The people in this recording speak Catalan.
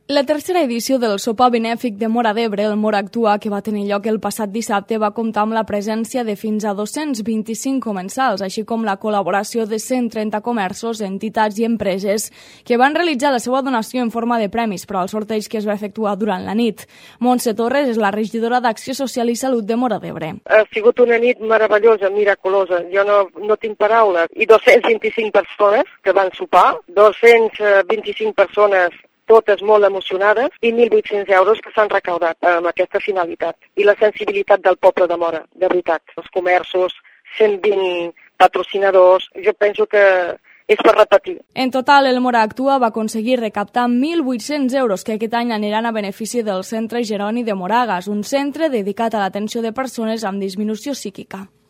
La tercera edició del sopar benèfic de Móra d'Ebre, el Móra Actua, que va tenir lloc el passat dissabte, va comptar amb la presència de fins a 225 comensals, així com la col·laboració de 130 comerços, entitats i empreses que van realitzar la seva donació en forma de premis per al sorteig que es va efectuar durant la nit. Montse Torres és la regidora d'Acció Social i Salut de Móra d'Ebre. Ha sigut una nit meravellosa, miraculosa. Jo no tinc paraules. I 225 persones que van sopar, 225 persones totes molt emocionades, i 1.800 euros que s'han recaudat amb aquesta finalitat. I la sensibilitat del poble de Móra, de veritat. Els comerços, 120 patrocinadors, jo penso que és per repetir. En total, el Móra Actua va aconseguir recaptar 1.800 euros que aquest any aniran a benefici del Centre Jeroni de Moragas, un centre dedicat a l'atenció de persones amb disminució psíquica.